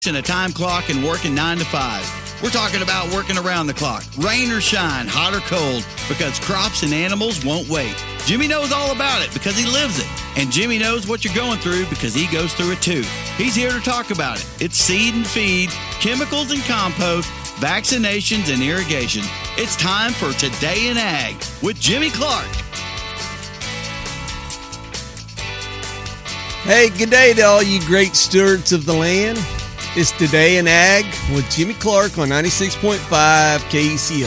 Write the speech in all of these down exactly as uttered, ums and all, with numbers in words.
and a time clock and working nine to five. We're talking about working around the clock, rain or shine, hot or cold, because crops and animals won't wait. Jimmy knows all about it because he lives it. And Jimmy knows what you're going through because he goes through it too. He's here to talk about it. It's seed and feed, chemicals and compost, vaccinations and irrigation. It's time for Today in Ag with Jimmy Clark. Hey, good day to all you great stewards of the land. It's Today in Ag with Jimmy Clark on ninety-six point five K E C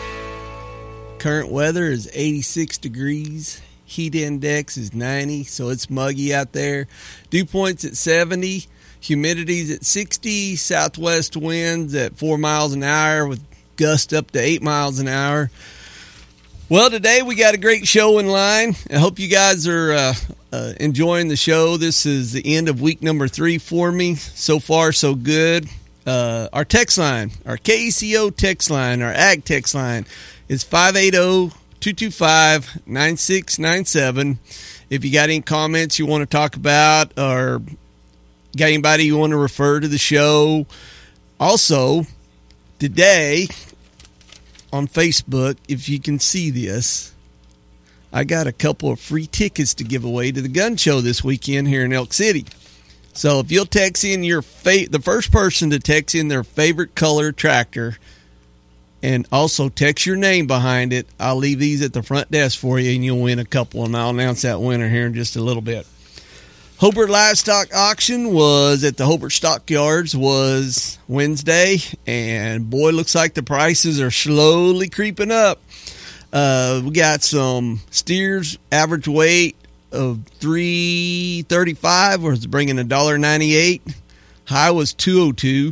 O. Current weather is eighty-six degrees. Heat index is ninety, so it's muggy out there. Dew point's at seventy. Humidity's at sixty. Southwest winds at four miles an hour with gusts up to eight miles an hour. Well, today we got a great show in line. I hope you guys are uh, uh, enjoying the show. This is the end of week number three for me. So far, so good. Uh, our text line, our K E C O text line, our ag text line is five eight zero, two two five, nine six nine seven. If you got any comments you want to talk about or got anybody you want to refer to the show. Also, today on Facebook, if you can see this, I got a couple of free tickets to give away to the gun show this weekend here in Elk City. So if you'll text in your fa- the first person to text in their favorite color tractor and also text your name behind it, I'll leave these at the front desk for you and you'll win a couple, and I'll announce that winner here in just a little bit. Hobart Livestock Auction was at the Hobart Stockyards was Wednesday, and boy, looks like the prices are slowly creeping up. Uh, we got some steers, average weight of three thirty-five, was bringing one dollar ninety-eight. High was two oh two.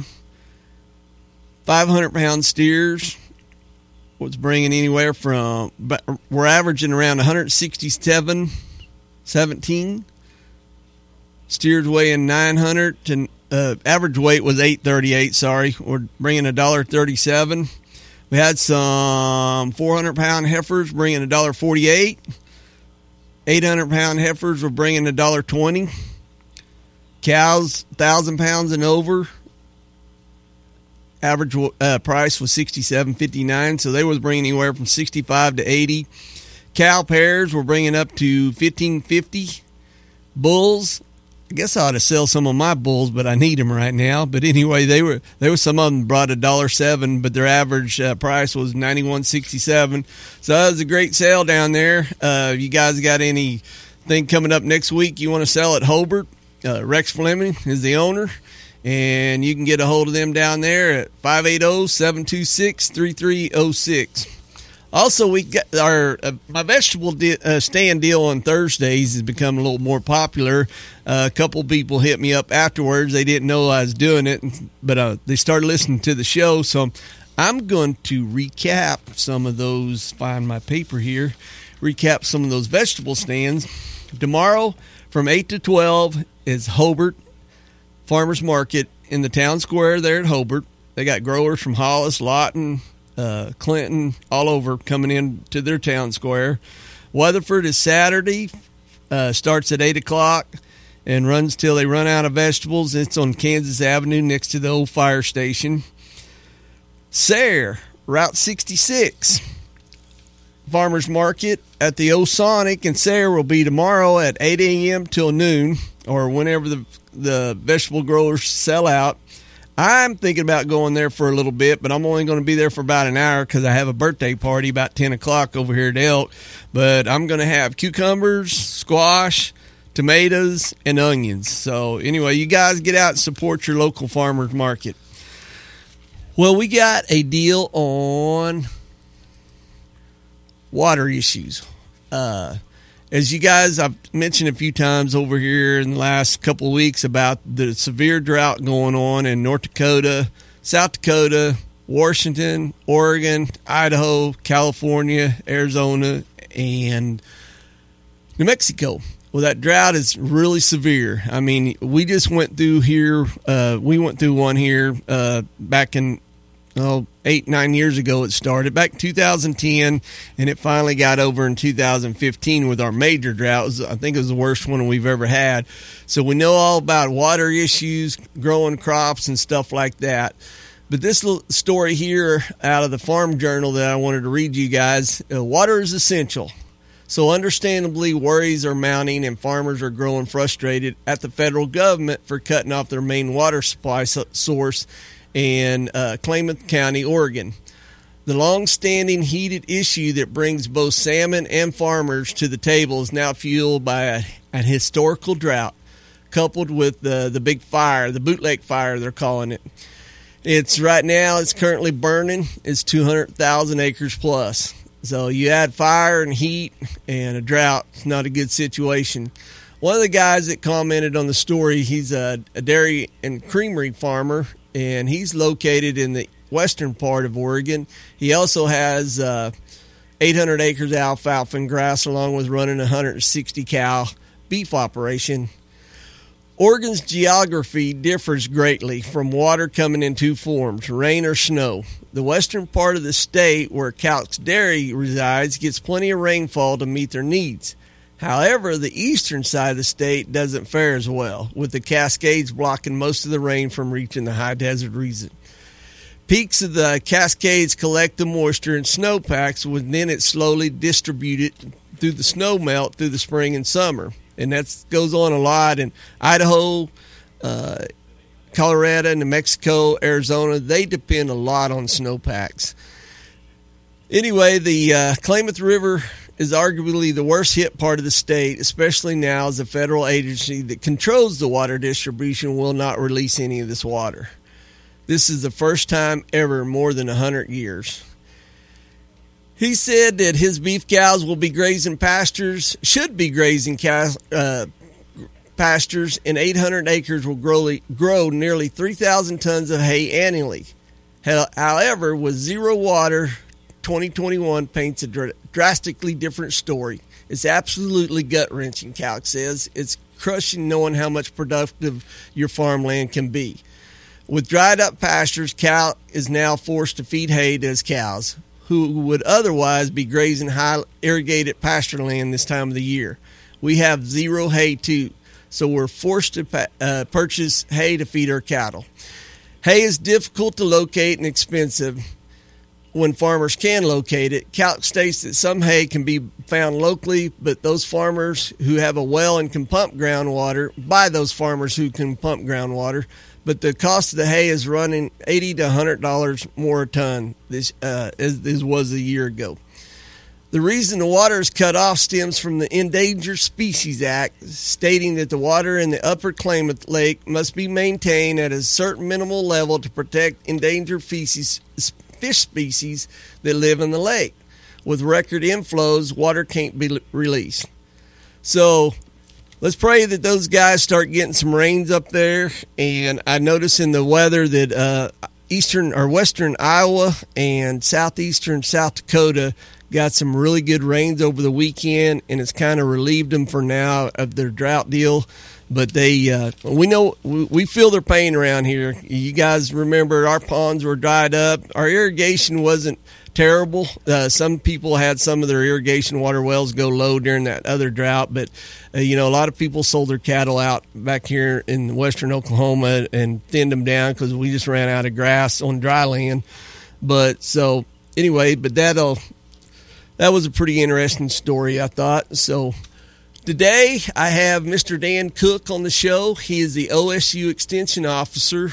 five hundred pound steers was bringing anywhere from, we're averaging around one sixty-seven seventeen. Steers weighing nine hundred, and uh, average weight was eight thirty-eight, sorry. We're bringing one dollar thirty-seven. We had some four hundred pound heifers bringing one dollar forty-eight. eight hundred pound heifers were bringing one dollar twenty. Cows, one thousand pounds and over, average uh, price was sixty-seven fifty-nine, so they was bringing anywhere from sixty-five to eighty. Cow pairs were bringing up to fifteen fifty. Bulls, I guess I ought to sell some of my bulls, but I need them right now. But anyway, they were there was some of them brought a dollar seven, but their average uh, price was ninety-one sixty-seven. So that was a great sale down there. Uh, you guys got anything coming up next week you want to sell at Hobart? Uh, Rex Fleming is the owner, and you can get a hold of them down there at five eight zero, seven two six, three three zero six. Also, we got our uh, my vegetable di- uh, stand deal on Thursdays has become a little more popular. Uh, a couple people hit me up afterwards. They didn't know I was doing it, but uh, they started listening to the show. So I'm going to recap some of those. Find my paper here. Recap some of those vegetable stands. Tomorrow from eight to twelve is Hobart Farmers Market in the town square there at Hobart. They got growers from Hollis, Lawton, Uh, Clinton, all over coming in to their town square. Weatherford is Saturday, uh, starts at eight o'clock and runs till they run out of vegetables. It's on Kansas Avenue next to the old fire station. Sayre, Route sixty-six. Farmers Market at the Osonic in Sayre will be tomorrow at eight a.m. till noon, or whenever the, the vegetable growers sell out. I'm thinking about going there for a little bit, but I'm only going to be there for about an hour because I have a birthday party about ten o'clock over here at Elk. But I'm going to have cucumbers, squash, tomatoes, and onions. So anyway, you guys get out and support your local farmers market. Well, we got a deal on water issues. Uh As you guys, I've mentioned a few times over here in the last couple of weeks about the severe drought going on in North Dakota, South Dakota, Washington, Oregon, Idaho, California, Arizona, and New Mexico. Well, that drought is really severe. I mean, we just went through here, uh, we went through one here uh, back in oh, eight, nine years ago it started, back in two thousand ten, and it finally got over in two thousand fifteen with our major drought. It was, I think it was the worst one we've ever had. So we know all about water issues, growing crops, and stuff like that. But this little story here out of the Farm Journal that I wanted to read to you guys, uh, water is essential. So understandably, worries are mounting and farmers are growing frustrated at the federal government for cutting off their main water supply source in uh, Klamath County, Oregon. The long-standing heated issue that brings both salmon and farmers to the table is now fueled by a, a historical drought, coupled with the, the big fire, the Boot Lake fire they're calling it. It's right now, it's currently burning. It's two hundred thousand acres plus. So you add fire and heat and a drought, it's not a good situation. One of the guys that commented on the story, he's a, a dairy and creamery farmer, and he's located in the western part of Oregon. He also has uh, eight hundred acres of alfalfa and grass, along with running a one hundred sixty cow beef operation. Oregon's geography differs greatly from water coming in two forms, rain or snow. The western part of the state, where Calix Dairy resides, gets plenty of rainfall to meet their needs. However, the eastern side of the state doesn't fare as well, with the Cascades blocking most of the rain from reaching the high desert region. Peaks of the Cascades collect the moisture in snowpacks, and then it's slowly distributed through the snow melt through the spring and summer. And that goes on a lot in Idaho, uh, Colorado, New Mexico, Arizona. They depend a lot on snowpacks. Anyway, the uh, Klamath River is arguably the worst hit part of the state, especially now as the federal agency that controls the water distribution will not release any of this water. This is the first time ever in more than one hundred years. He said that his beef cows will be grazing pastures, should be grazing cows, uh, pastures, and eight hundred acres will grow, grow nearly three thousand tons of hay annually. However, with zero water, twenty twenty-one paints a dr- drastically different story. It's absolutely gut-wrenching, Calix says. It's crushing knowing how much productive your farmland can be. With dried-up pastures, Cal is now forced to feed hay to his cows, who would otherwise be grazing high irrigated pasture land this time of the year. We have zero hay too, so we're forced to pa- uh, purchase hay to feed our cattle. Hay is difficult to locate and expensive when farmers can locate it. Calix states that some hay can be found locally, but those farmers who have a well and can pump groundwater, by those farmers who can pump groundwater, but the cost of the hay is running eighty to one hundred dollars more a ton this, uh, as, as was a year ago. The reason the water is cut off stems from the Endangered Species Act, stating that the water in the upper Klamath Lake must be maintained at a certain minimal level to protect endangered species, fish species that live in the lake. With record inflows, water can't be released. So let's pray that those guys start getting some rains up there. And I notice in the weather that uh, eastern or western Iowa and southeastern South Dakota got some really good rains over the weekend, and it's kind of relieved them for now of their drought deal. But they, uh, we know, we, we feel their pain around here. You guys remember our ponds were dried up. Our irrigation wasn't terrible. Uh, some people had some of their irrigation water wells go low during that other drought, but uh, you know, a lot of people sold their cattle out back here in western Oklahoma and thinned them down because we just ran out of grass on dry land. But so anyway, but that'll that was a pretty interesting story, I thought. So today I have Mister Dan Cook on the show. He is the O S U Extension Officer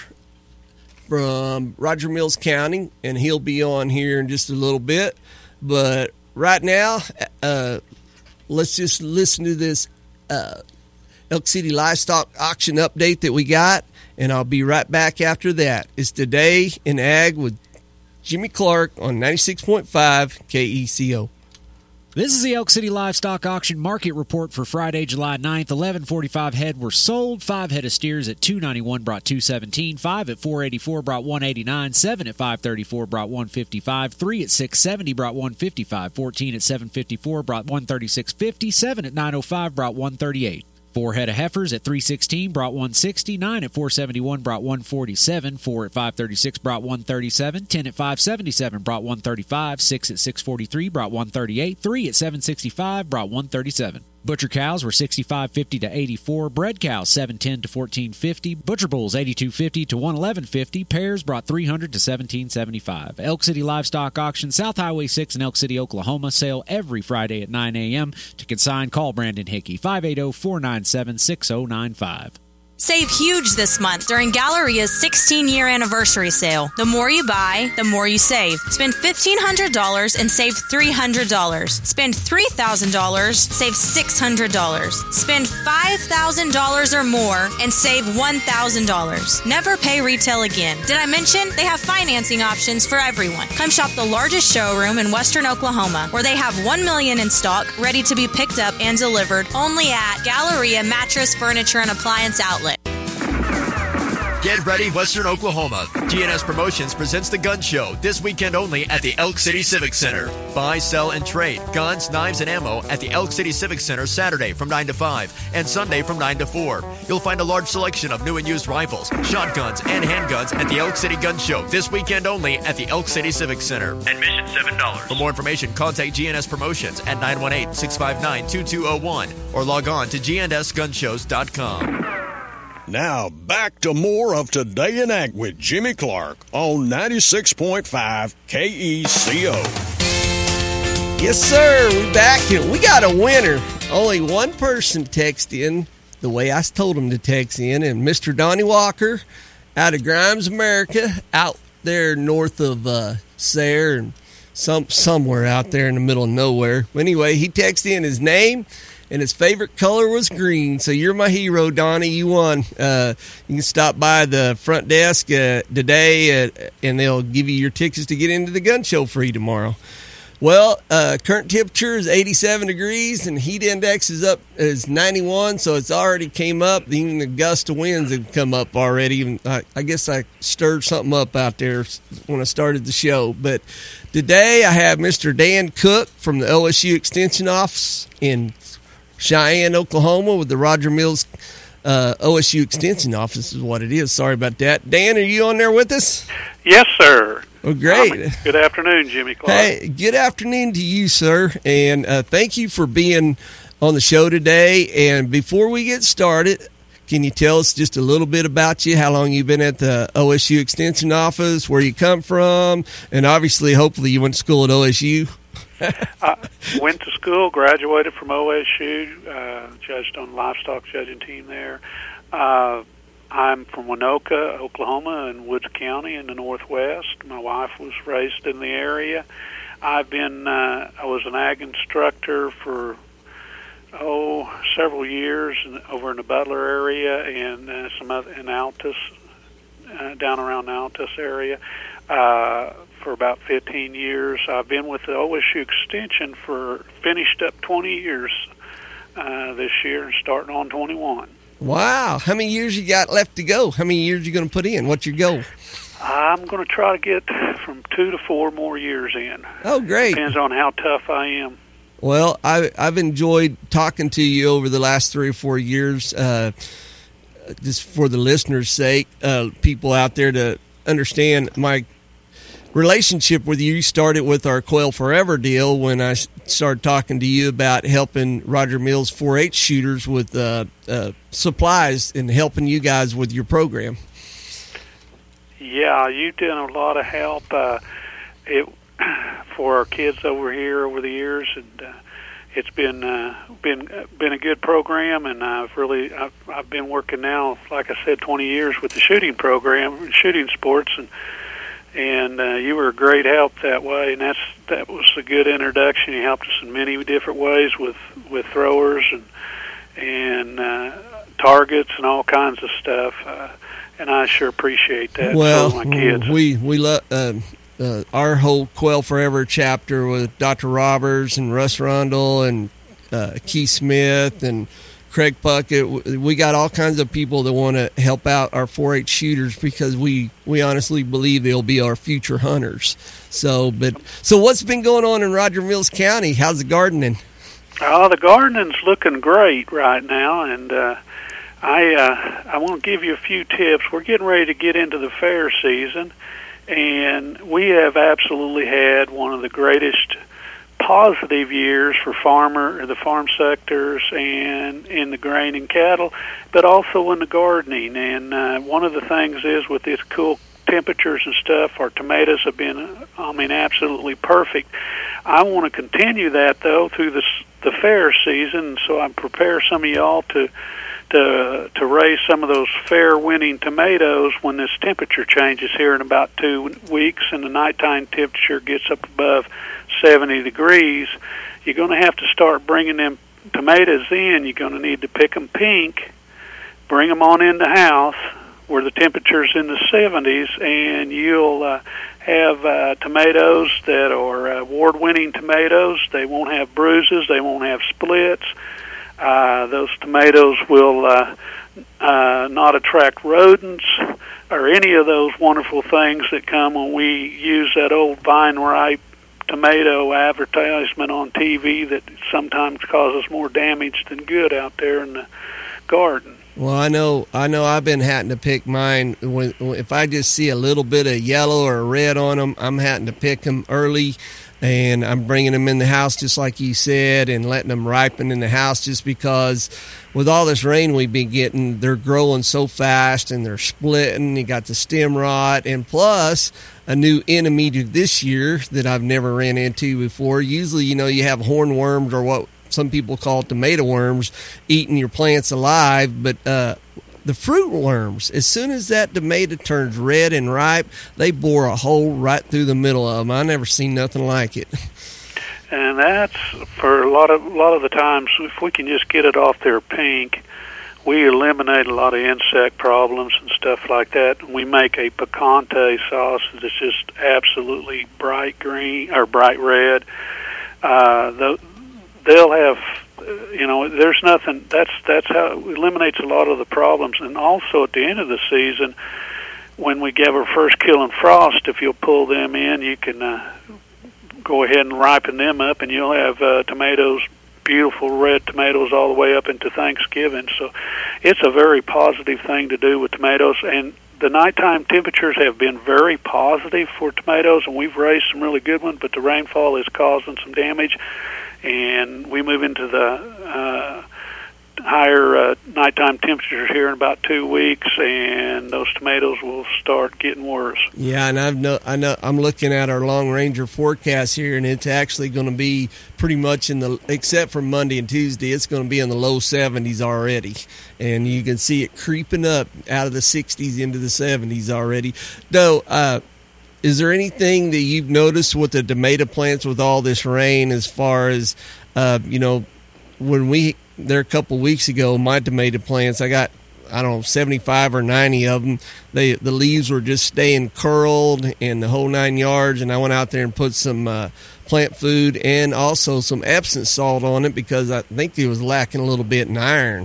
from Roger Mills County, and he'll be on here in just a little bit. But right now, uh, let's just listen to this uh, Elk City Livestock Auction update that we got, and I'll be right back after that. It's Today in Ag with Jimmy Clark on ninety-six point five K E C O. This is the Elk City Livestock Auction Market Report for Friday, July ninth. eleven forty-five head were sold. Five head of steers at two ninety-one brought two seventeen. Five at four eighty-four brought one eighty-nine. Seven at five thirty-four brought one fifty-five. Three at six seventy brought one fifty-five. Fourteen at seven fifty-four brought one thirty-six fifty. Seven at nine oh five brought one thirty-eight. Four head of heifers at three sixteen brought one sixty, nine at four seventy-one brought one forty-seven, four at five thirty-six brought one thirty-seven, ten at five seventy-seven brought one thirty-five, six at six forty-three brought one thirty-eight, three at seven sixty-five brought one thirty-seven. Butcher cows were sixty-five fifty to eighty-four, bred cows seven ten to fourteen fifty, butcher bulls eighty-two fifty to one eleven fifty, pairs brought three hundred to seventeen seventy-five. Elk City Livestock Auction, South Highway six in Elk City, Oklahoma. Sale every Friday at nine a.m. To consign, call Brandon Hickey, five eight zero, four nine seven, six zero nine five. Save huge this month during Galleria's sixteen-year anniversary sale. The more you buy, the more you save. Spend fifteen hundred dollars and save three hundred dollars. Spend three thousand dollars, save six hundred dollars. Spend five thousand dollars or more and save one thousand dollars. Never pay retail again. Did I mention they have financing options for everyone? Come shop the largest showroom in western Oklahoma, where they have one million dollars in stock ready to be picked up and delivered only at Galleria Mattress, Furniture, and Appliance Outlet. Get ready, Western Oklahoma. G N S Promotions presents the Gun Show this weekend only at the Elk City Civic Center. Buy, sell, and trade guns, knives, and ammo at the Elk City Civic Center Saturday from nine to five and Sunday from nine to four. You'll find a large selection of new and used rifles, shotguns, and handguns at the Elk City Gun Show this weekend only at the Elk City Civic Center. Admission seven dollars. For more information, contact G N S Promotions at nine one eight, six five nine, two two zero one or log on to G N S gun shows dot com. Now, back to more of Today in Ag with Jimmy Clark on ninety-six point five K E C O. Yes, sir. We're back here. We got a winner. Only one person texted in the way I told him to text in, and Mister Donnie Walker out of Grimes, America, out there north of uh, Sayre and some somewhere out there in the middle of nowhere. But anyway, he texted in his name, and his favorite color was green. So you're my hero, Donnie. You won. Uh, you can stop by the front desk uh, today, uh, and they'll give you your tickets to get into the gun show free tomorrow. Well, uh, current temperature is eighty-seven degrees, and heat index is up is ninety-one, so it's already came up. Even the gust of winds have come up already. Even I, I guess I stirred something up out there when I started the show. But today I have Mister Dan Cook from the O S U Extension Office in Cheyenne, Oklahoma, with the Roger Mills uh, O S U Extension Office is what it is. Sorry about that. Dan, are you on there with us? Yes, sir. Oh, great. Um, good afternoon, Jimmy Clark. Hey, good afternoon to you, sir, and uh, thank you for being on the show today. And before we get started, can you tell us just a little bit about you, how long you've been at the O S U Extension Office, where you come from, and obviously, hopefully, you went to school at O S U? I went to school, graduated from O S U, uh, judged on the livestock judging team there. Uh, I'm from Winoka, Oklahoma, in Woods County in the Northwest. My wife was raised in the area. I've been, uh, I was an ag instructor for, oh, several years in, over in the Butler area and uh, some other in Altus, uh, down around the Altus area. Uh, for about fifteen years. I've been with the O S U Extension for, finished up twenty years uh, this year and starting on twenty-one. Wow. How many years you got left to go? How many years you going to put in? What's your goal? I'm going to try to get from two to four more years in. Oh, great. Depends on how tough I am. Well, I, I've enjoyed talking to you over the last three or four years, uh, just for the listeners' sake, uh, people out there to understand my relationship with you started with our Quail Forever deal when I started talking to you about helping Roger Mills four H shooters with uh, uh, supplies and helping you guys with your program. Yeah, you've done a lot of help uh, it, for our kids over here over the years, and uh, it's been uh, been been a good program. And I've really I've, I've been working now, like I said, twenty years with the shooting program, shooting sports, and. And uh, you were a great help that way, and that's that was a good introduction. You helped us in many different ways with, with throwers and and uh, targets and all kinds of stuff. Uh, and I sure appreciate that. Well, for my kids. we we love uh, uh, our whole Quail Forever chapter with Doctor Roberts and Russ Rundle and uh, Keith Smith and Craig Puckett. We got all kinds of people that want to help out our four H shooters because we, we honestly believe they'll be our future hunters. So, but so what's been going on in Roger Mills County? How's the gardening? Oh, the gardening's looking great right now, and uh, I uh, I want to give you a few tips. We're getting ready to get into the fair season, and we have absolutely had one of the greatest positive years for farmer, the farm sectors, and in the grain and cattle, but also in the gardening. And uh, one of the things is with these cool temperatures and stuff, our tomatoes have been, I mean, absolutely perfect. I want to continue that though through this, the fair season, so I prepare some of y'all to to to raise some of those fair winning tomatoes when this temperature changes here in about two weeks and the nighttime temperature gets up above seventy degrees. You're going to have to start bringing them tomatoes in. You're going to need to pick them pink, bring them on in the house where the temperature's in the seventies, and you'll uh, have uh, tomatoes that are award-winning tomatoes. They won't have bruises. They won't have splits. Uh, those tomatoes will uh, uh, not attract rodents or any of those wonderful things that come when we use that old vine-ripe tomato advertisement on T V that sometimes causes more damage than good out there in the garden. Well, I know, I know. I've been having to pick mine. When, if I just see a little bit of yellow or red on them, I'm having to pick them early, and I'm bringing them in the house just like you said, and letting them ripen in the house. Just because, with all this rain we've been getting, they're growing so fast and they're splitting. You got the stem rot, and plus a new enemy to this year that I've never ran into before. Usually, you know, you have hornworms or what some people call tomato worms eating your plants alive, but uh, the fruit worms, as soon as that tomato turns red and ripe, they bore a hole right through the middle of them. I never seen nothing like it. And that's for a lot of a lot of the times, if we can just get it off there pink, we eliminate a lot of insect problems and stuff like that. We make a picante sauce that's just absolutely bright green or bright red. Uh, the They'll have, you know, there's nothing, that's that's how it eliminates a lot of the problems. And also at the end of the season, when we give our first kill and frost, if you'll pull them in, you can uh, go ahead and ripen them up, and you'll have uh, tomatoes, beautiful red tomatoes all the way up into Thanksgiving. So it's a very positive thing to do with tomatoes. And the nighttime temperatures have been very positive for tomatoes, and we've raised some really good ones, but the rainfall is causing some damage. And we move into the uh, higher uh, nighttime temperatures here in about two weeks, and those tomatoes will start getting worse. Yeah, and I've no, I know I'm looking at our Long Ranger forecast here, and it's actually going to be pretty much in the, except for Monday and Tuesday, it's going to be in the low seventies already, and you can see it creeping up out of the sixties into the seventies already. Though, uh, is there anything that you've noticed with the tomato plants with all this rain as far as, uh, you know, when we, there a couple of weeks ago, my tomato plants, I got, I don't know, seventy-five or ninety of them. They, the leaves were just staying curled and the whole nine yards, and I went out there and put some uh, plant food and also some Epsom salt on it because I think it was lacking a little bit in iron.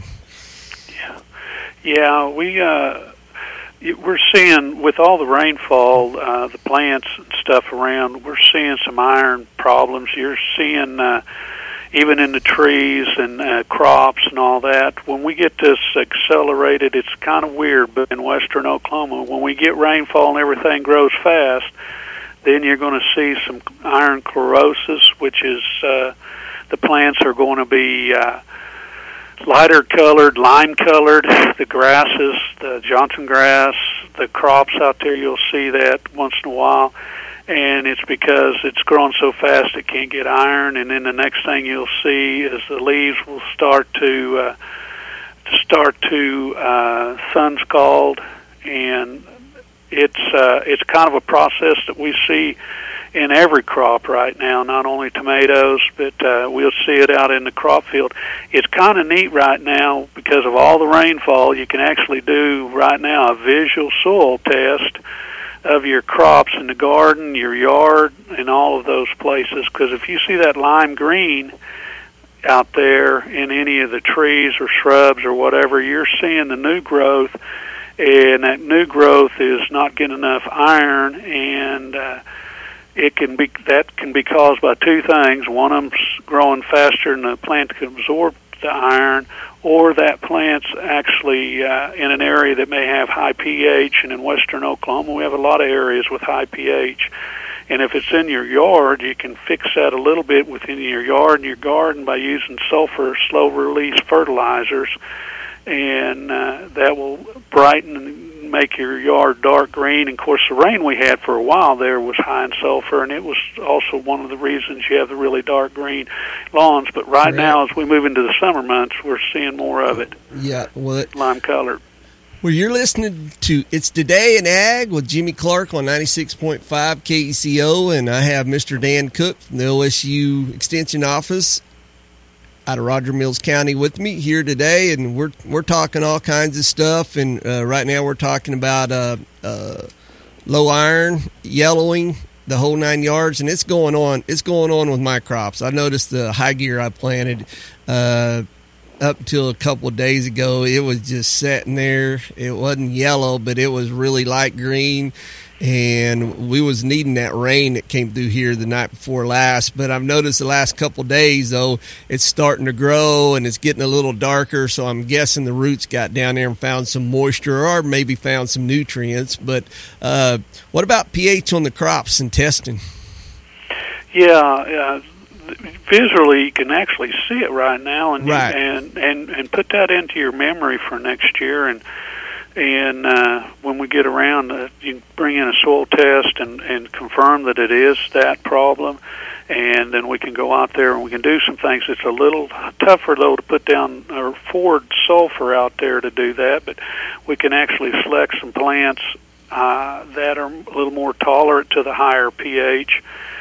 Yeah, yeah, we... Uh We're seeing, with all the rainfall, uh, the plants and stuff around, we're seeing some iron problems. You're seeing, uh, even in the trees and uh, crops and all that, when we get this accelerated, it's kind of weird, but in western Oklahoma, when we get rainfall and everything grows fast, then you're going to see some iron chlorosis, which is uh, the plants are going to be... Uh, lighter colored, lime colored, the grasses, the Johnson grass, the crops out there, you'll see that once in a while. And it's because it's growing so fast it can't get iron. And then the next thing you'll see is the leaves will start to uh, start to uh, sun scald, and it's uh, it's kind of a process that we see in every crop right now, not only tomatoes, but uh, we'll see it out in the crop field. It's kind of neat right now because of all the rainfall. You can actually do right now a visual soil test of your crops in the garden, your yard, and all of those places, because if you see that lime green out there in any of the trees or shrubs or whatever, you're seeing the new growth, and that new growth is not getting enough iron, and uh, it can be that can be caused by two things. One of them's growing faster than the plant can absorb the iron, or that plant's actually uh, in an area that may have high pH. And in western Oklahoma, we have a lot of areas with high pH. And if it's in your yard, you can fix that a little bit within your yard and your garden by using sulfur slow-release fertilizers, and uh, that will brighten and make your yard dark green. And of course, the rain we had for a while there was high in sulfur, and it was also one of the reasons you have the really dark green lawns. But right Correct. now, as we move into the summer months, we're seeing more of it. Yeah, well, it, lime colored. Well, you're listening to It's Today in Ag with Jimmy Clark on ninety-six point five K E C O, and I have Mister Dan Cook from the O S U Extension Office out of Roger Mills County with me here today, and we're we're talking all kinds of stuff. And uh, right now we're talking about uh, uh, low iron, yellowing, the whole nine yards, and it's going on. It's going on with my crops. I noticed the high gear I planted uh, up until a couple of days ago. It was just sitting there. It wasn't yellow, but it was really light green. And we was needing that rain that came through here the night before last. But I've noticed the last couple of days, though, it's starting to grow and it's getting a little darker. So I'm guessing the roots got down there and found some moisture, or maybe found some nutrients. But uh, what about pH on the crops and testing? Yeah, uh, visually you can actually see it right now, and right. and and and put that into your memory for next year. And And uh, when we get around, uh, you can bring in a soil test and, and confirm that it is that problem, and then we can go out there and we can do some things. It's a little tougher, though, to put down or forward sulfur out there to do that, but we can actually select some plants uh, that are a little more tolerant to the higher pH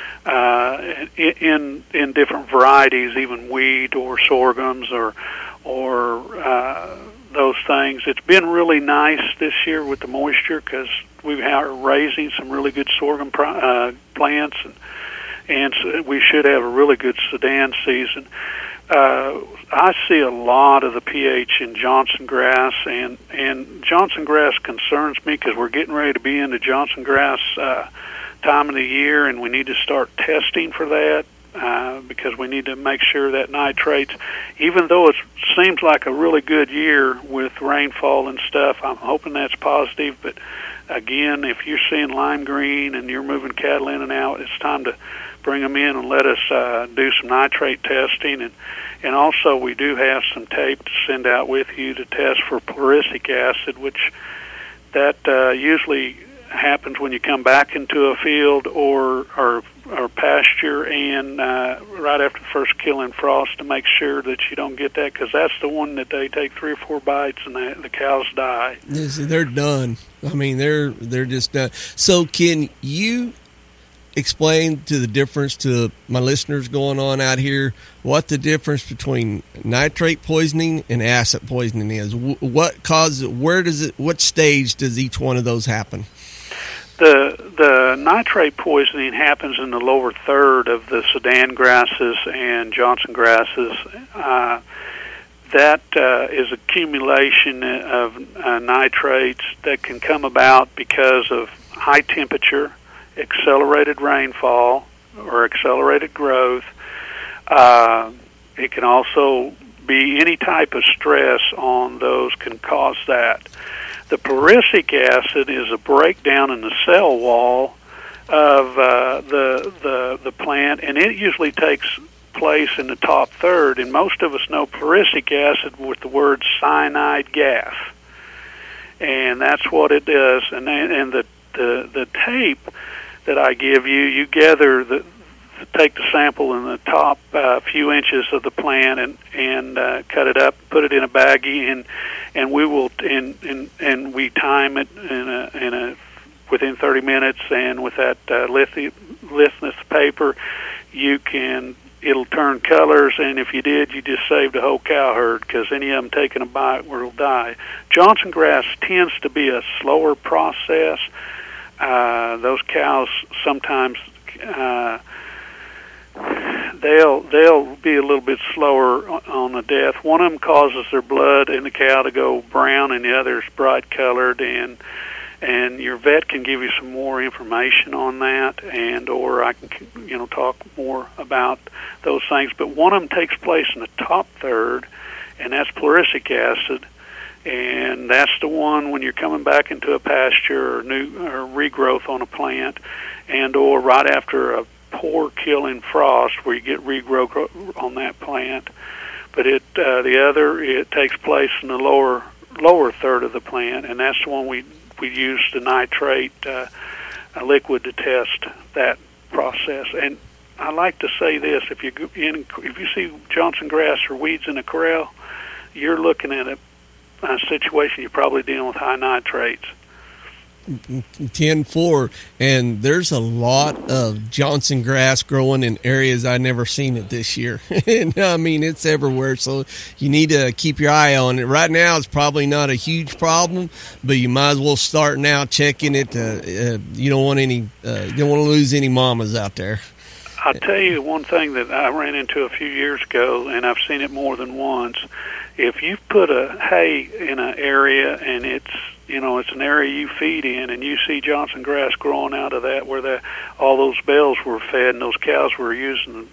uh, in in different varieties, even wheat or sorghums or or uh, those things. It's been really nice this year with the moisture because we are raising some really good sorghum uh, plants, and, and so we should have a really good Sudan season. Uh, I see a lot of the pH in Johnson grass, and, and Johnson grass concerns me because we're getting ready to be into Johnson grass uh, time of the year, and we need to start testing for that. Uh, because we need to make sure that nitrates, even though it seems like a really good year with rainfall and stuff, I'm hoping that's positive. But again, if you're seeing lime green and you're moving cattle in and out, it's time to bring them in and let us uh, do some nitrate testing. And, and also we do have some tape to send out with you to test for pleuristic acid, which that uh, usually happens when you come back into a field or or, or pasture, and uh, right after the first killing frost, to make sure that you don't get that, because that's the one that they take three or four bites and the, the cows die. Yes, they're done. I mean, they're they're just done. So can you explain to the difference to my listeners going on out here what the difference between nitrate poisoning and acid poisoning is? What causes? Where does it? What stage does each one of those happen? The the nitrate poisoning happens in the lower third of the Sudan grasses and Johnson grasses. Uh, that uh, is accumulation of uh, nitrates that can come about because of high temperature, accelerated rainfall, or accelerated growth. Uh, it can also be any type of stress on those can cause that. The pleuristic acid is a breakdown in the cell wall of uh, the, the the plant, and it usually takes place in the top third. And most of us know pleuristic acid with the word cyanide gas, and that's what it does. And and the the, the tape that I give you, you gather the take the sample in the top uh, few inches of the plant and and uh, cut it up, put it in a baggie, and and we will and and, and we time it in a in a within thirty minutes. And with that uh, lithium litmus paper, you can it'll turn colors. And if you did, you just saved a whole cow herd, because any of them taking a bite will die. Johnson grass tends to be a slower process. Uh, those cows sometimes. Uh, They'll they'll be a little bit slower on the death. One of them causes their blood in the cow to go brown, and the other is bright colored. And and your vet can give you some more information on that, and or I can, you know, talk more about those things. But one of them takes place in the top third, and that's pleuristic acid, and that's the one when you're coming back into a pasture or new or regrowth on a plant, and or right after a poor killing frost where you get regrowth on that plant. But it uh, the other it takes place in the lower lower third of the plant, and that's the one we we use the nitrate uh, a liquid to test that process. And I like to say this: if you in, if you see Johnson grass or weeds in a corral, you're looking at a, a situation you're probably dealing with high nitrates. ten four, and there's a lot of Johnson grass growing in areas I never seen it this year. And I mean, it's everywhere, so you need to keep your eye on it. Right now, it's probably not a huge problem, but you might as well start now checking it. Uh, uh, you don't want any, uh, you don't want to lose any mamas out there. I'll tell you one thing that I ran into a few years ago, and I've seen it more than once. If you put a hay in an area and it's you know, it's an area you feed in, and you see Johnson grass growing out of that where the, all those bales were fed and those cows were using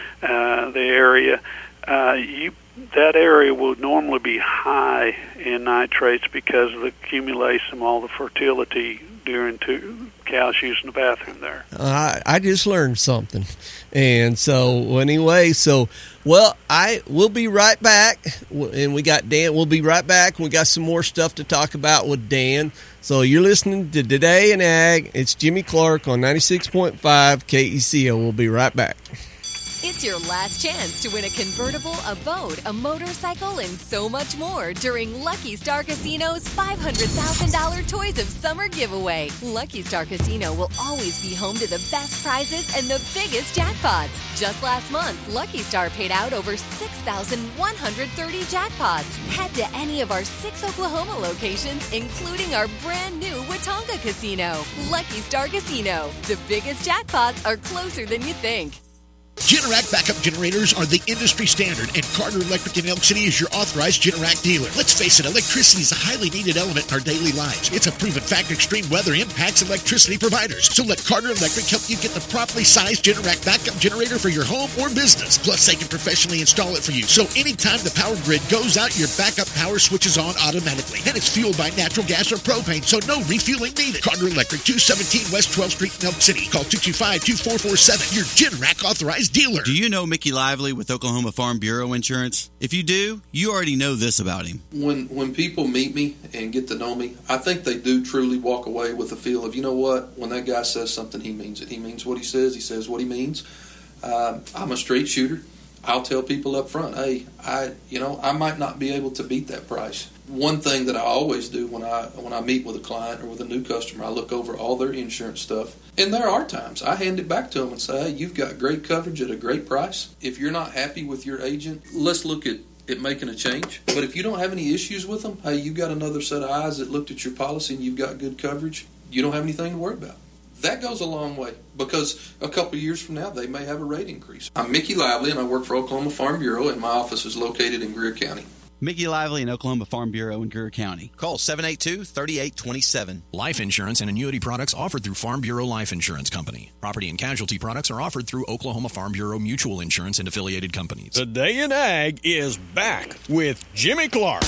uh, the area, uh, you that area would normally be high in nitrates because of the accumulation of all the fertility during two cows using the bathroom there. I, I just learned something. And so anyway, so, well, I we'll be right back. And we got Dan. We'll be right back. We got some more stuff to talk about with Dan. So you're listening to Today in Ag. It's Jimmy Clark on ninety-six point five K E C O. We'll be right back. It's your last chance to win a convertible, a boat, a motorcycle, and so much more during Lucky Star Casino's five hundred thousand dollars Toys of Summer giveaway. Lucky Star Casino will always be home to the best prizes and the biggest jackpots. Just last month, Lucky Star paid out over six thousand one hundred thirty jackpots. Head to any of our six Oklahoma locations, including our brand new Watonga Casino. Lucky Star Casino. The biggest jackpots are closer than you think. Generac backup generators are the industry standard, and Carter Electric in Elk City is your authorized Generac dealer. Let's face it, electricity is a highly needed element in our daily lives. It's a proven fact extreme weather impacts electricity providers. So let Carter Electric help you get the properly sized Generac backup generator for your home or business. Plus, they can professionally install it for you. So anytime the power grid goes out, your backup power switches on automatically. And it's fueled by natural gas or propane, so no refueling needed. Carter Electric, two seventeen West twelfth Street in Elk City. Call two two five, two four four seven. Your Generac authorized dealer. Do you know Mickey Lively with Oklahoma Farm Bureau Insurance? If you do, you already know this about him. When when people meet me and get to know me, I think they do truly walk away with a feel of, you know what, when that guy says something, he means it. He means what he says. He says what he means. Uh, I'm a straight shooter. I'll tell people up front, hey, I you know, I might not be able to beat that price. One thing that I always do when I when I meet with a client or with a new customer, I look over all their insurance stuff. And there are times I hand it back to them and say, hey, you've got great coverage at a great price. If you're not happy with your agent, let's look at, at making a change. But if you don't have any issues with them, hey, you've got another set of eyes that looked at your policy and you've got good coverage, you don't have anything to worry about. That goes a long way, because a couple of years from now, they may have a rate increase. I'm Mickey Lively, and I work for Oklahoma Farm Bureau, and my office is located in Greer County. Mickey Lively in Oklahoma Farm Bureau in Greer County. Call seven eight two, three eight two seven. Life insurance and annuity products offered through Farm Bureau Life Insurance Company. Property and casualty products are offered through Oklahoma Farm Bureau Mutual Insurance and affiliated companies. Today in Ag is back with Jimmy Clark.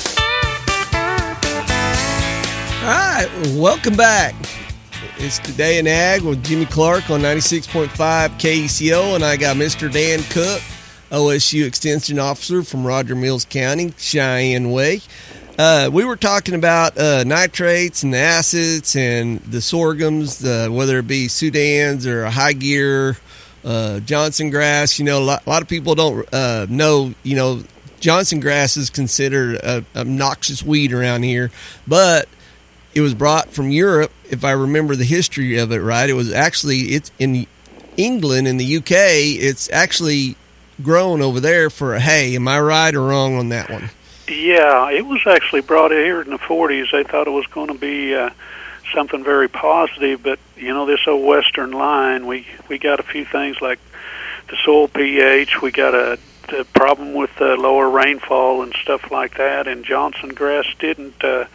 All right, welcome back. It's Today in Ag with Jimmy Clark on ninety-six point five K E C O, and I got Mister Dan Cook, O S U Extension Officer from Roger Mills County, Cheyenne Way. Uh, we were talking about uh, nitrates and acids and the sorghums, uh, whether it be Sudans or a high gear, uh, Johnson grass. You know, a lot, a lot of people don't uh, know, you know, Johnson grass is considered a, a noxious weed around here, but it was brought from Europe, if I remember the history of it right. It was actually, it's in England, in the U K, it's actually grown over there for a hay. Am I right or wrong on that one? Yeah, it was actually brought here in the forties. They thought it was going to be uh, something very positive, but, you know, this old western line, we, we got a few things like the soil pH, we got a, a problem with uh, lower rainfall and stuff like that, and Johnson grass didn't... Uh,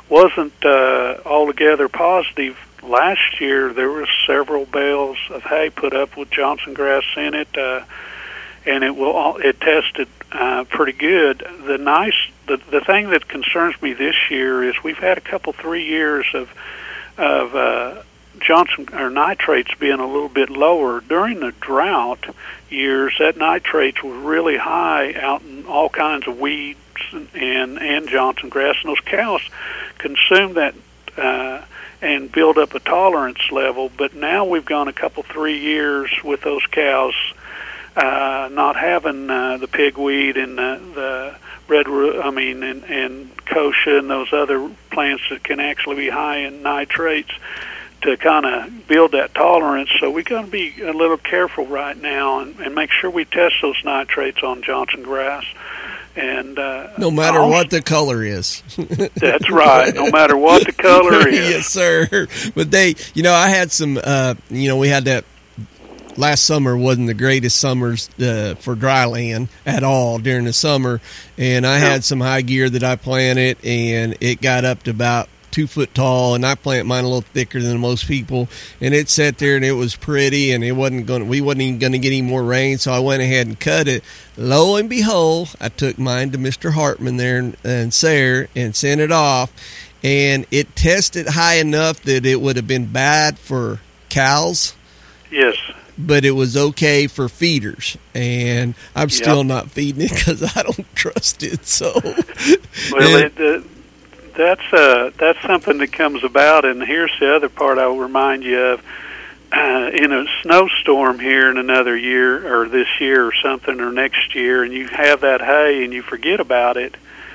wasn't uh, altogether positive. Last year, there were several bales of hay put up with Johnson grass in it, uh, and it will all, it tested uh, pretty good. The nice the the thing that concerns me this year is we've had a couple three years of of uh, Johnson or nitrates being a little bit lower. During the drought years, that nitrates was really high out in all kinds of weeds and and, and Johnson grass, and those cows consume that uh, and build up a tolerance level. But now we've gone a couple three years with those cows uh, not having uh, the pigweed and the, the red, I mean, and, and kochia and those other plants that can actually be high in nitrates to kind of build that tolerance. So we got to be a little careful right now and, and make sure we test those nitrates on Johnson grass. And uh, no matter also, what the color is. That's right. No matter what the color is. Yes, sir. But they, you know, I had some, uh, you know, we had that last summer wasn't the greatest summers uh, for dry land at all during the summer. And I had some high gear that I planted, and it got up to about two foot tall, and I plant mine a little thicker than most people, and it sat there and it was pretty, and it wasn't going we wasn't even going to get any more rain, so I went ahead and cut it. Lo and behold, I took mine to Mister Hartman there and, and Sayre and sent it off, and it tested high enough that it would have been bad for cows. Yes. But it was okay for feeders, and I'm still yep. not feeding it because I don't trust it. So, well, it, uh, That's uh, that's something that comes about, and here's the other part I'll remind you of. Uh, in a snowstorm here in another year, or this year or something, or next year, and you have that hay and you forget about it,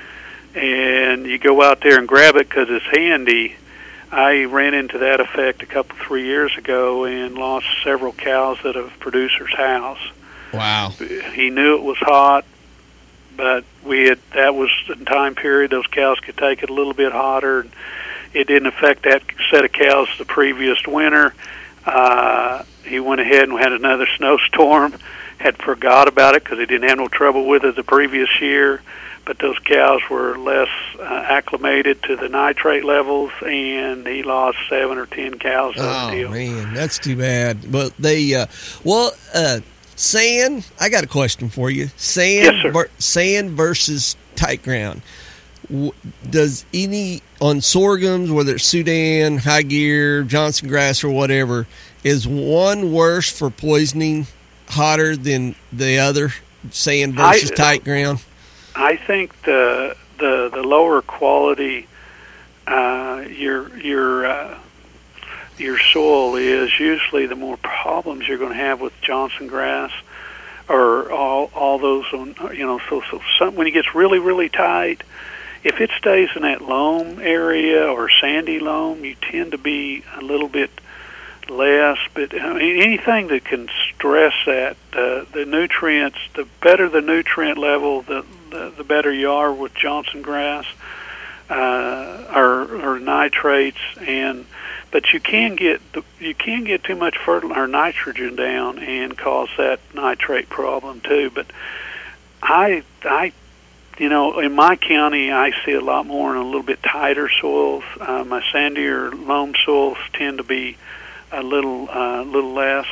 and you go out there and grab it because it's handy. I ran into that effect a couple, three years ago and lost several cows at a producer's house. Wow. He knew it was hot, but we had, that was the time period those cows could take it a little bit hotter. It didn't affect that set of cows the previous winter. Uh, he went ahead and had another snowstorm, had forgot about it because he didn't have no trouble with it the previous year, but those cows were less uh, acclimated to the nitrate levels, and he lost seven or ten cows. Oh, deal. Man, that's too bad. But they, uh, well, uh, sand, I got a question for you. Sand, yes, sir. ver- sand versus tight ground. Does any, on sorghums, whether it's Sudan, high gear, Johnson grass, or whatever, is one worse for poisoning hotter than the other, sand versus I, tight ground? I think the the, the lower quality uh, your your uh, your soil is, usually the more problems you're going to have with Johnson grass, or all all those, you know. So so some, when it gets really really tight, if it stays in that loam area or sandy loam, you tend to be a little bit less. But I mean, anything that can stress that, uh, the nutrients, the better the nutrient level, the, the the better you are with Johnson grass, uh, or, or nitrates. And but you can get the, you can get too much fertilizer or nitrogen down and cause that nitrate problem too. But I I. You know, in my county, I see a lot more in a little bit tighter soils. Uh, my sandier loam soils tend to be a little, uh, little less.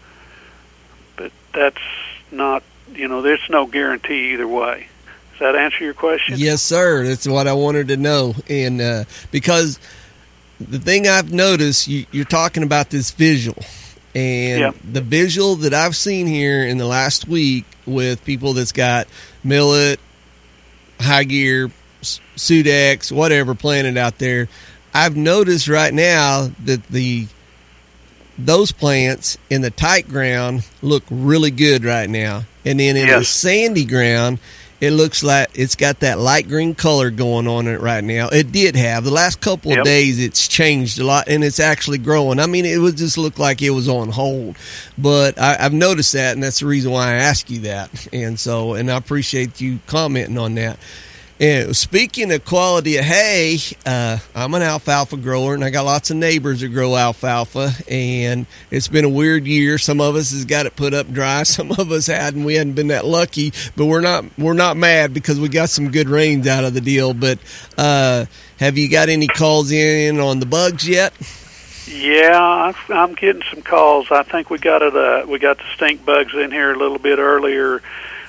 But that's not, you know, there's no guarantee either way. Does that answer your question? Yes, sir. That's what I wanted to know. And uh, because the thing I've noticed, you, you're talking about this visual. And yep. the visual that I've seen here in the last week with people that's got millet, high gear, Sudex, whatever planted out there, I've noticed right now that the those plants in the tight ground look really good right now. And then in yes. the sandy ground, it looks like it's got that light green color going on it right now. It did have. The last couple yep. of days, it's changed a lot, and it's actually growing. I mean, it would just look like it was on hold. But I, I've noticed that, and that's the reason why I asked you that. And so, and I appreciate you commenting on that. And speaking of quality of hay, uh, I'm an alfalfa grower, and I got lots of neighbors that grow alfalfa, and it's been a weird year. Some of us has got it put up dry, some of us hadn't. We hadn't been that lucky, but we're not we're not mad because we got some good rains out of the deal. But uh, have you got any calls in on the bugs yet? Yeah, I'm getting some calls. I think we got it. Uh, we got the stink bugs in here a little bit earlier.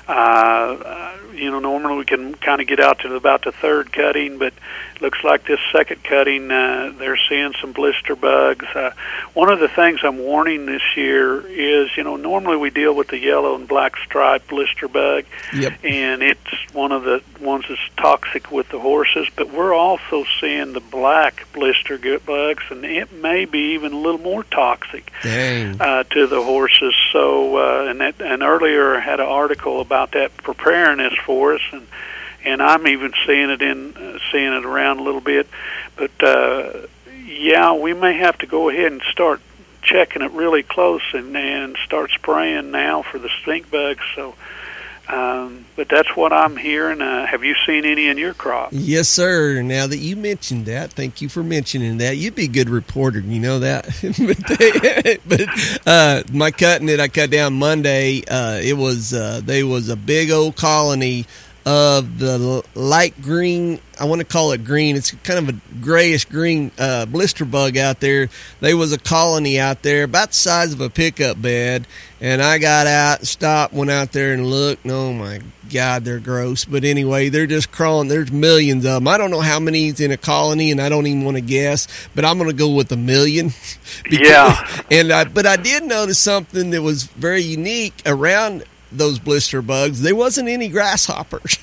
Uh, you know, normally we can kind of get out to about the third cutting, but it looks like this second cutting, uh, they're seeing some blister bugs. Uh, one of the things I'm warning this year is, you know, normally we deal with the yellow and black striped blister bug, yep. and it's one of the ones that's toxic with the horses, but we're also seeing the black blister bugs, and it may be even a little more toxic uh, to the horses. So, uh, and, that, and earlier I had an article about that preparedness for us, and and I'm even seeing it in uh, seeing it around a little bit. But uh, yeah, we may have to go ahead and start checking it really close and and start spraying now for the stink bugs. So, um, but that's what I'm hearing. Uh, have you seen any in your crop? Yes, sir. Now that you mentioned that, thank you for mentioning that. You'd be a good reporter, you know that. but but uh, my cutting that I cut down Monday, uh, it was uh, they was a big old colony of the light green, I want to call it green, it's kind of a grayish green uh, blister bug out there. There was a colony out there about the size of a pickup bed, and I got out and stopped, went out there and looked, and oh my God, they're gross. But anyway, they're just crawling. There's millions of them. I don't know how many's in a colony, and I don't even want to guess, but I'm going to go with a million. because, yeah. And I, but I did notice something that was very unique around those blister bugs. There wasn't any grasshoppers.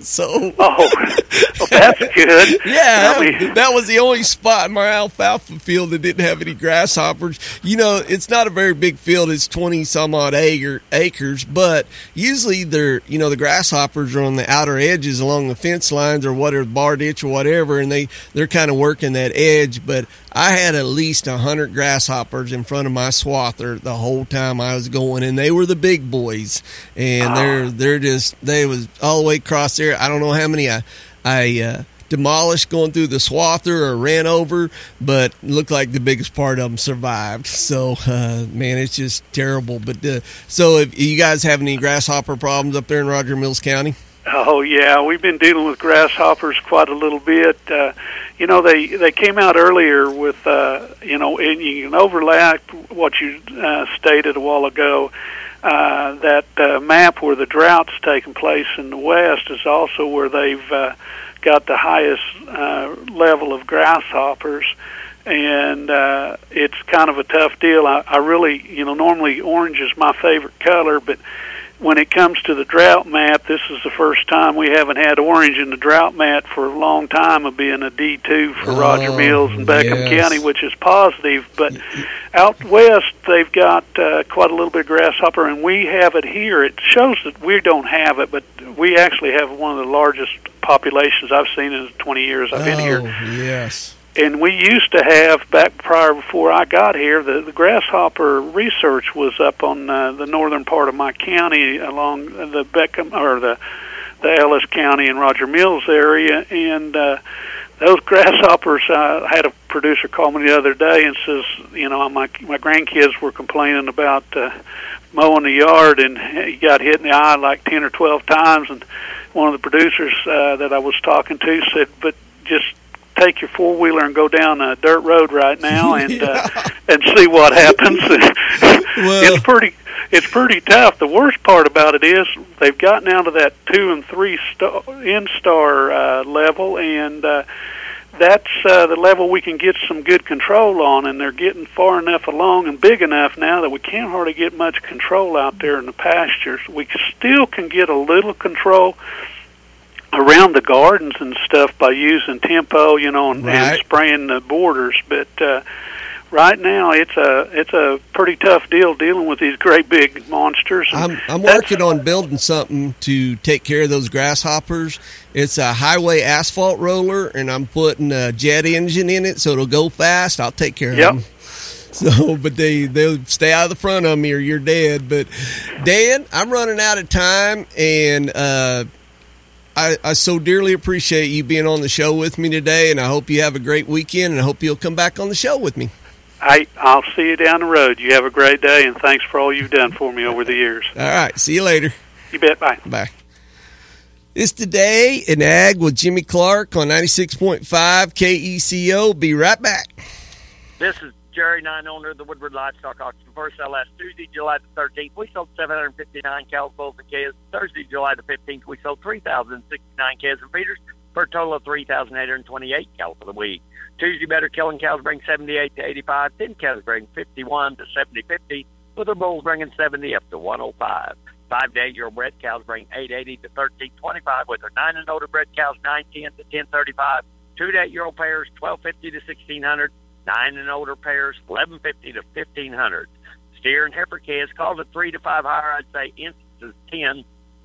so oh, well, that's good. Yeah, I mean, that was the only spot in my alfalfa field that didn't have any grasshoppers. You know, it's not a very big field. It's twenty some odd acre, acres, but usually they're, you know, the grasshoppers are on the outer edges along the fence lines or whatever, bar ditch or whatever, and they, they're kind of working that edge. But I had at least a hundred grasshoppers in front of my swather the whole time I was going, and they were the big boys. And they're they're just they was all the way across there. I don't know how many I I uh, demolished going through the swather or ran over, but it looked like the biggest part of them survived. So uh, man, it's just terrible. But uh, so if you guys have any grasshopper problems up there in Roger Mills County? Oh yeah, we've been dealing with grasshoppers quite a little bit. Uh, you know, they they came out earlier with uh, you know, and you can overlap what you uh, stated a while ago. Uh, that uh, map where the drought's taking place in the west is also where they've uh, got the highest uh, level of grasshoppers, and uh, it's kind of a tough deal. I, I really, you know, normally orange is my favorite color, but when it comes to the drought map, this is the first time we haven't had orange in the drought map for a long time, of being a D two for oh, Roger Mills and Beckham yes. County, which is positive. But out west, they've got uh, quite a little bit of grasshopper, and we have it here. It shows that we don't have it, but we actually have one of the largest populations I've seen in the twenty years I've been oh, here. Yes. And we used to have, back prior before I got here, the, the grasshopper research was up on uh, the northern part of my county along the Beckham, or the, the Ellis County and Roger Mills area. And uh, those grasshoppers, uh, I had a producer call me the other day and says, you know, my, my grandkids were complaining about uh, mowing the yard, and he got hit in the eye like ten or twelve times. And one of the producers uh, that I was talking to said, but just take your four-wheeler and go down a dirt road right now and yeah. uh, and see what happens. Well, it's pretty it's pretty tough. The worst part about it is they've gotten down to that two and three star, N-star uh, level, and uh, that's uh, the level we can get some good control on, and they're getting far enough along and big enough now that we can't hardly get much control out there in the pastures. We still can get a little control around the gardens and stuff by using Tempo, you know, and, right. and spraying the borders. But uh, right now, it's a it's a pretty tough deal dealing with these great big monsters. I'm I'm working on building something to take care of those grasshoppers. It's a highway asphalt roller, and I'm putting a jet engine in it so it'll go fast. I'll take care yep. of them. So, but they, they'll stay out of the front of me or you're dead. But, Dan, I'm running out of time, and uh, I, I so dearly appreciate you being on the show with me today, and I hope you have a great weekend, and I hope you'll come back on the show with me. Hey, I'll see you down the road. You have a great day, and thanks for all you've done for me over the years. All right. See you later. You bet. Bye. Bye. It's Today in Ag with Jimmy Clark on ninety-six point five K E C O. Be right back. This is Jerry Nine, owner of the Woodward Livestock Auction. First sale last Tuesday, July the thirteenth, we sold seven hundred fifty-nine cows, bulls, and calves. Thursday, July the fifteenth, we sold three thousand sixty-nine calves and feeders for a total of three thousand eight hundred twenty-eight cows for the week. Tuesday, better killing cows bring seventy-eight to eighty-five, thin cows bring fifty-one to seventy fifty, with the bulls bringing seventy up to one oh five. Five to eight-year-old bred cows bring eight eighty to thirteen twenty-five, with their nine and older bred cows nine ten to ten thirty-five. Two to eight-year-old pairs twelve fifty to sixteen hundred. Nine and older pairs eleven fifty to fifteen hundred. Steer and heifer calves called at three to five higher. I'd say instances ten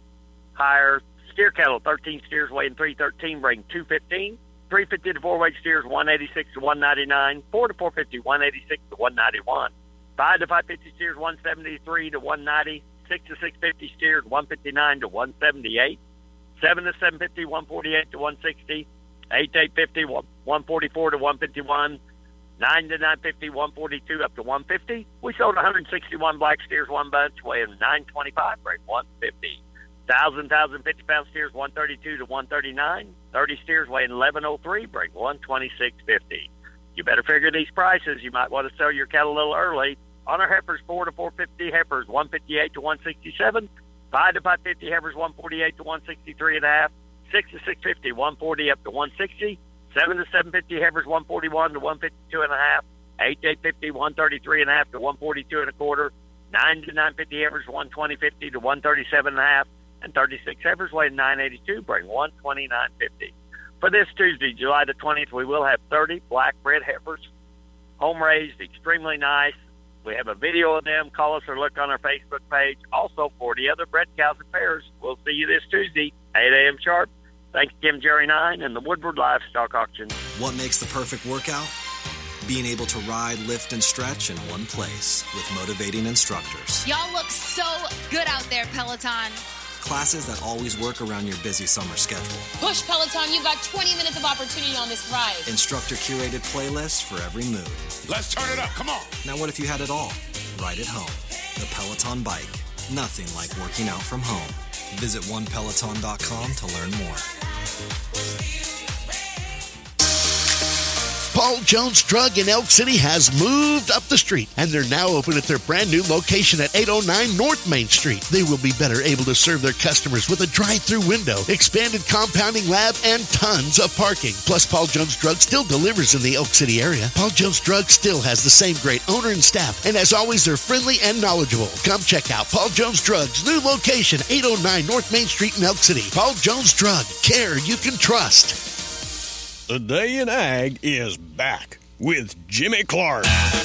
higher. Steer cattle thirteen steers weighing three thirteen bring two fifteen. three fifty to four weight steers one eighty-six to one ninety-nine. four to four fifty one eighty-six to one ninety-one. five to five fifty steers one seventy-three to one ninety. six to six fifty steers one fifty-nine to one seventy-eight. seven to seven fifty one forty-eight to one sixty. eight to eight fifty one forty-four to one fifty-one. nine to nine fifty one forty-two up to one fifty. We sold one hundred sixty-one black steers one bunch weighing nine twenty-five bring one fifty. one thousand, one thousand fifty pound steers one thirty-two to one thirty-nine. thirty steers weighing eleven oh three bring one twenty-six fifty. You better figure these prices. You might want to sell your cattle a little early. On our heifers, four to four fifty heifers one fifty-eight to one sixty-seven. five to five fifty heifers one forty-eight to one sixty-three and a half. six to six fifty one forty up to one sixty. seven to seven fifty heifers one forty-one to one fifty-two and a half. eight to eight fifty one thirty-three and a half to one forty-two and a quarter. nine to nine fifty heifers one twenty fifty to one thirty-seven and a half. And thirty-six heifers weighing nine eighty-two bring one twenty-nine fifty. For this Tuesday, July the twentieth, we will have thirty black bred heifers, home raised, extremely nice. We have a video of them. Call us or look on our Facebook page. Also, forty other bred cows and pairs. We'll see you this Tuesday, eight a.m. sharp. Thanks again, Jerry Nine and the Woodward Livestock Auction. What makes the perfect workout? Being able to ride, lift, and stretch in one place with motivating instructors. Y'all look so good out there, Peloton. Classes that always work around your busy summer schedule. Push, Peloton. You've got twenty minutes of opportunity on this ride. Instructor-curated playlists for every mood. Let's turn it up. Come on. Now what if you had it all? Right at home. The Peloton Bike. Nothing like working out from home. Visit one peloton dot com to learn more. Paul Jones Drug in Elk City has moved up the street, and they're now open at their brand new location at eight oh nine North Main Street. They will be better able to serve their customers with a drive-through window, expanded compounding lab, and tons of parking. Plus, Paul Jones Drug still delivers in the Elk City area. Paul Jones Drug still has the same great owner and staff, and as always, they're friendly and knowledgeable. Come check out Paul Jones Drug's new location, eight oh nine North Main Street in Elk City. Paul Jones Drug, care you can trust. Today in Ag is back with Jimmy Clark.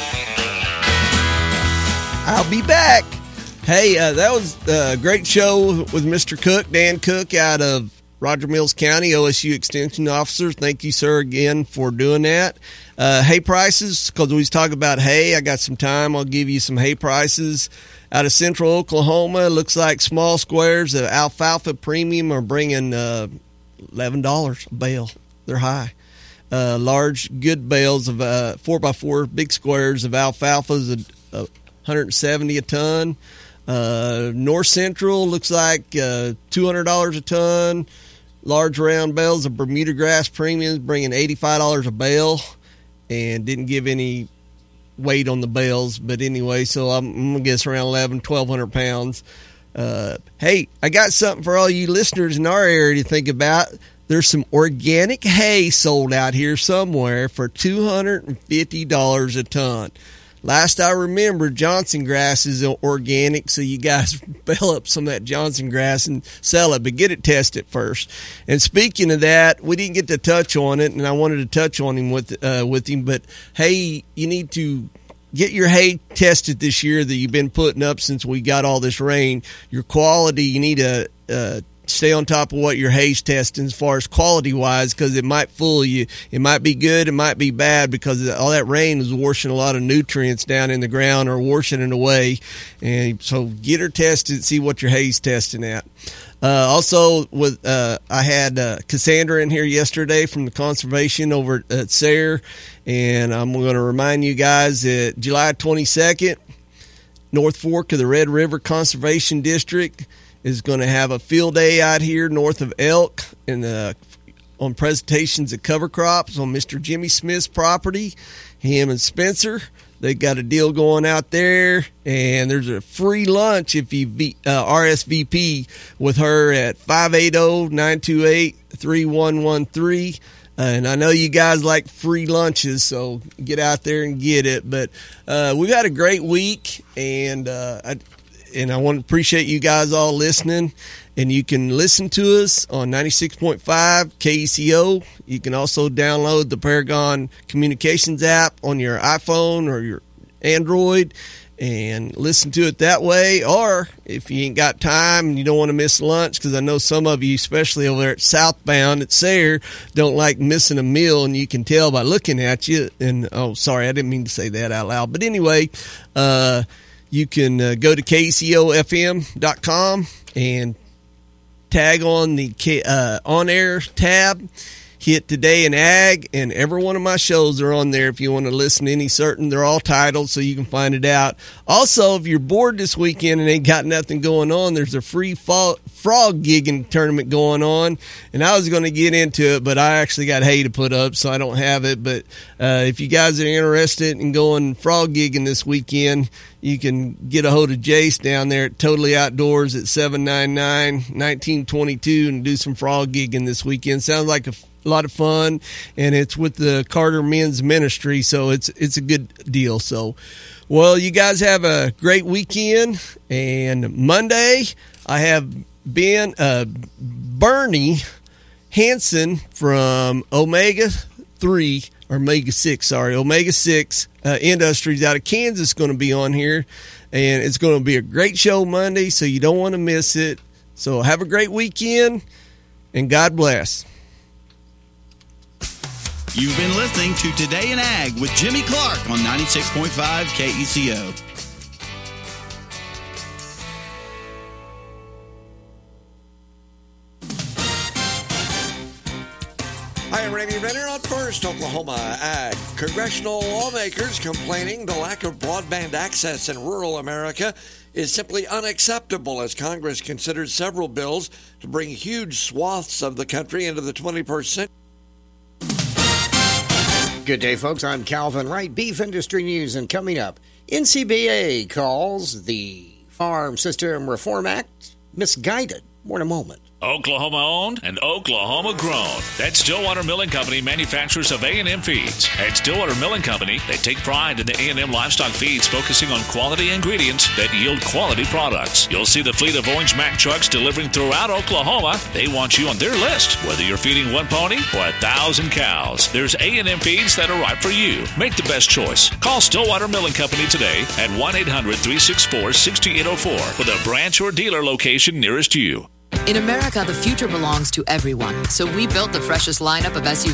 I'll be back. Hey, uh, that was a great show with Mister Cook, Dan Cook out of Roger Mills County, O S U Extension Officer. Thank you, sir, again for doing that. Uh, hay prices, because we was talking about hay. I got some time. I'll give you some hay prices. Out of central Oklahoma, looks like small squares of alfalfa premium are bringing uh, eleven dollars a bale. They're high. Uh, large, good bales of uh, four by four big squares of alfalfa is a, a one hundred seventy a ton. Uh, North Central looks like uh, two hundred dollars a ton. Large round bales of Bermuda grass premiums bringing eighty-five dollars a bale, and didn't give any weight on the bales. But anyway, so I'm, I'm going to guess around eleven, twelve hundred pounds. Uh, hey, I got something for all you listeners in our area to think about. There's some organic hay sold out here somewhere for two hundred fifty dollars a ton. Last I remember, Johnson grass is organic, so you guys bale up some of that Johnson grass and sell it, but get it tested first. And speaking of that, we didn't get to touch on it, and I wanted to touch on him with uh, with him, but hey, you need to get your hay tested this year that you've been putting up since we got all this rain. Your quality, you need to uh, stay on top of what your hay's testing as far as quality wise, because it might fool you. It might be good, it might be bad, because all that rain is washing a lot of nutrients down in the ground or washing it away. And so get her tested, see what your hay's testing at. Uh, also, with uh, I had uh, Cassandra in here yesterday from the conservation over at Sayre, and I'm going to remind you guys that July twenty-second, North Fork of the Red River Conservation District is going to have a field day out here north of Elk and uh, on presentations of cover crops on Mister Jimmy Smith's property. Him and Spencer, they got a deal going out there, and there's a free lunch if you v, uh, R S V P with her at five eight zero, nine two eight, three one one three. Uh, and I know you guys like free lunches, so get out there and get it. But uh, we've had a great week, and uh, I, and I want to appreciate you guys all listening. And you can listen to us on ninety-six point five K E C O. You can also download the Paragon Communications app on your iPhone or your Android and listen to it that way. Or if you ain't got time and you don't want to miss lunch, because I know some of you, especially over there at Southbound at Sayre, don't like missing a meal, and you can tell by looking at you. And oh, sorry, I didn't mean to say that out loud. But anyway, uh, you can uh, go to K E C O F M dot com and tag on the uh, on-air tab, hit Today in Ag, and every one of my shows are on there if you want to listen to any certain. They're all titled, so you can find it out. Also, if you're bored this weekend and ain't got nothing going on, there's a free fall, frog gigging tournament going on, and I was going to get into it, but I actually got hay to put up, so I don't have it. But uh, if you guys are interested in going frog gigging this weekend, you can get a hold of Jace down there at Totally Outdoors at seven nine nine, nineteen twenty-two and do some frog gigging this weekend. Sounds like a a lot of fun, and it's with the Carter Men's Ministry, so it's it's a good deal. So, well, you guys have a great weekend, and Monday I have been uh, Bernie Hansen from Omega three, or Omega six, sorry, Omega six uh, Industries out of Kansas going to be on here, and it's going to be a great show Monday, so you don't want to miss it. So have a great weekend, and God bless. You've been listening to Today in Ag with Jimmy Clark on ninety-six point five K E C O. Hi, I'm Randy Renner on First Oklahoma Ag. Congressional lawmakers complaining the lack of broadband access in rural America is simply unacceptable as Congress considers several bills to bring huge swaths of the country into the twenty-first century. Good day, folks. I'm Calvin Wright, Beef Industry News, and coming up, N C B A calls the Farm System Reform Act misguided. More in a moment. Oklahoma owned and Oklahoma grown. That Stillwater Milling Company, manufacturers of A and M feeds. At Stillwater Milling Company, they take pride in the A and M livestock feeds, focusing on quality ingredients that yield quality products. You'll see the fleet of Orange Mack trucks delivering throughout Oklahoma. They want you on their list, whether you're feeding one pony or a thousand cows. There's A and M feeds that are right for you. Make the best choice. Call Stillwater Milling Company today at one eight hundred, three six four, six eight zero four for the branch or dealer location nearest you. In America, the future belongs to everyone, so we built the freshest lineup of S U Vs